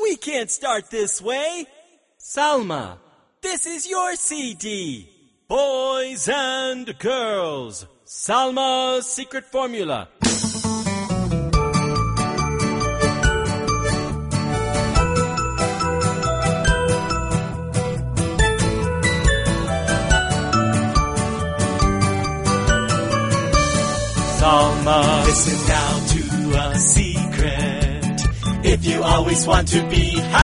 We can't start this way. Salma, This is your CD. Boys and girls. Salma's secret formula. Salma, Listen now to a secret. If you always want to be